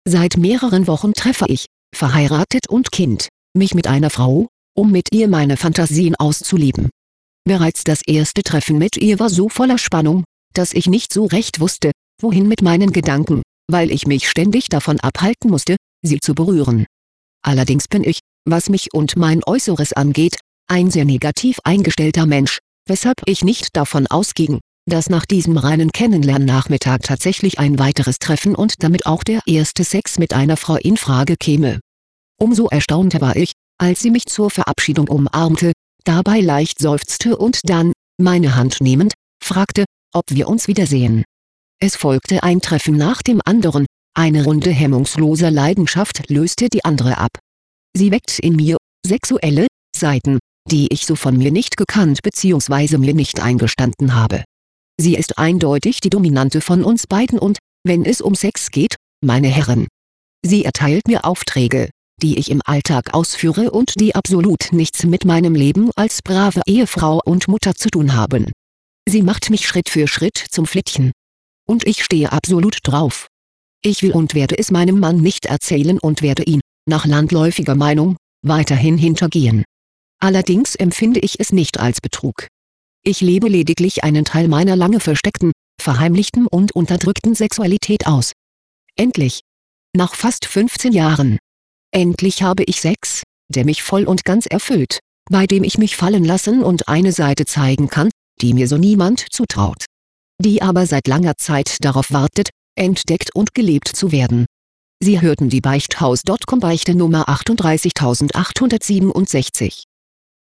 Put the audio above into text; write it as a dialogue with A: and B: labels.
A: Seit mehreren Wochen treffe ich, verheiratet und Kind, mich mit einer Frau, um mit ihr meine Fantasien auszuleben. Bereits das erste Treffen mit ihr war so voller Spannung, dass ich nicht so recht wusste, wohin mit meinen Gedanken, weil ich mich ständig davon abhalten musste, sie zu berühren. Allerdings bin ich, was mich und mein Äußeres angeht, ein sehr negativ eingestellter Mensch, weshalb ich nicht davon ausging, dass nach diesem reinen Kennenlernnachmittag tatsächlich ein weiteres Treffen und damit auch der erste Sex mit einer Frau in Frage käme. Umso erstaunter war ich, als sie mich zur Verabschiedung umarmte, dabei leicht seufzte und dann, meine Hand nehmend, fragte, ob wir uns wiedersehen. Es folgte ein Treffen nach dem anderen, eine Runde hemmungsloser Leidenschaft löste die andere ab. Sie weckt in mir sexuelle Seiten, die ich so von mir nicht gekannt bzw. mir nicht eingestanden habe. Sie ist eindeutig die dominante von uns beiden und, wenn es um Sex geht, meine Herren. Sie erteilt mir Aufträge, die ich im Alltag ausführe und die absolut nichts mit meinem Leben als brave Ehefrau und Mutter zu tun haben. Sie macht mich Schritt für Schritt zum Flittchen. Und ich stehe absolut drauf. Ich will und werde es meinem Mann nicht erzählen und werde ihn, nach landläufiger Meinung, weiterhin hintergehen. Allerdings empfinde ich es nicht als Betrug. Ich lebe lediglich einen Teil meiner lange versteckten, verheimlichten und unterdrückten Sexualität aus. Endlich! Nach fast 15 Jahren. Endlich habe ich Sex, der mich voll und ganz erfüllt, bei dem ich mich fallen lassen und eine Seite zeigen kann, die mir so niemand zutraut. Die aber seit langer Zeit darauf wartet, entdeckt und gelebt zu werden. Sie hörten die Beichthaus.com Beichte Nummer 38867.